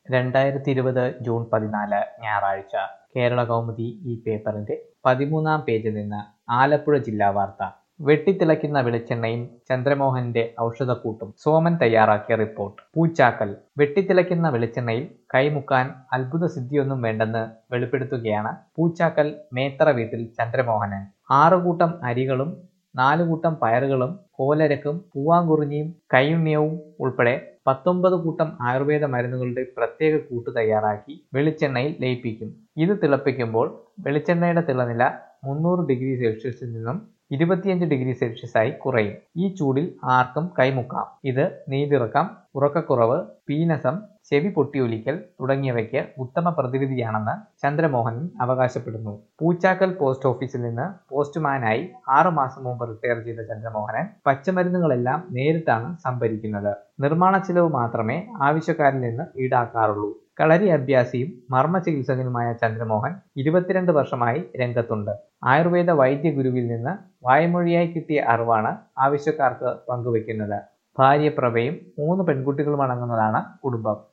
2020 June 14 ഞായറാഴ്ച കേരള കൗമുദി ഈ പേപ്പറിന്റെ 13-ാം പേജിൽ നിന്ന് ആലപ്പുഴ ജില്ലാ വാർത്ത. വെട്ടിത്തിളയ്ക്കുന്ന വെളിച്ചെണ്ണയും ചന്ദ്രമോഹന്റെ ഔഷധക്കൂട്ടും. സോമൻ തയ്യാറാക്കിയ റിപ്പോർട്ട്. പൂച്ചാക്കൽ. വെട്ടിത്തിളയ്ക്കുന്ന വെളിച്ചെണ്ണയിൽ കൈമുക്കാൻ അത്ഭുത സിദ്ധിയൊന്നും വേണ്ടെന്ന് വെളിപ്പെടുത്തുകയാണ് പൂച്ചാക്കൽ മേത്തറ വീട്ടിൽ ചന്ദ്രമോഹനൻ. 6 കൂട്ടം അരികളും 4 കൂട്ടം പയറുകളും കോലരക്കും പൂവാങ്കുറിഞ്ഞിയും കൈയുണ്ണിയവും ഉൾപ്പെടെ 19 കൂട്ടം ആയുർവേദ മരുന്നുകളുടെ പ്രത്യേക കൂട്ട് തയ്യാറാക്കി വെളിച്ചെണ്ണയിൽ ലയിപ്പിക്കും. ഇത് തിളപ്പിക്കുമ്പോൾ വെളിച്ചെണ്ണയുടെ തിളനില 300 ഡിഗ്രി സെൽഷ്യസിൽ നിന്നും 25 ഡിഗ്രി സെൽഷ്യസായി കുറയും. ഈ ചൂടിൽ ആർക്കും കൈമുക്കാം. ഇത് നീരിറക്കം, ഉറക്കക്കുറവ്, പീനസം, ചെവി പൊട്ടിയൊലിക്കൽ തുടങ്ങിയവയ്ക്ക് ഉത്തമ പ്രതിവിധിയാണെന്ന് ചന്ദ്രമോഹനൻ അവകാശപ്പെടുന്നു. പൂച്ചാക്കൽ പോസ്റ്റ് ഓഫീസിൽ നിന്ന് പോസ്റ്റ്മാനായി 6 മാസം മുമ്പ് റിട്ടയർ ചെയ്ത ചന്ദ്രമോഹനൻ പച്ചമരുന്നുകളെല്ലാം നേരിട്ടാണ് സംഭരിക്കുന്നത്. നിർമ്മാണ ചെലവ് മാത്രമേ ആവശ്യക്കാരിൽ നിന്ന് ഈടാക്കാറുള്ളൂ. കളരി അഭ്യാസിയും മർമ്മ ചികിത്സകനുമായ ചന്ദ്രമോഹൻ 22 വർഷമായി രംഗത്തുണ്ട്. ആയുർവേദ വൈദ്യഗുരുവിൽ നിന്ന് വായ്മൊഴിയായി കിട്ടിയ അറിവാണ് ആവശ്യക്കാർക്ക് പങ്കുവയ്ക്കുന്നത്. ഭാര്യ പ്രഭയും 3 പെൺകുട്ടികളും അടങ്ങുന്നതാണ് കുടുംബം.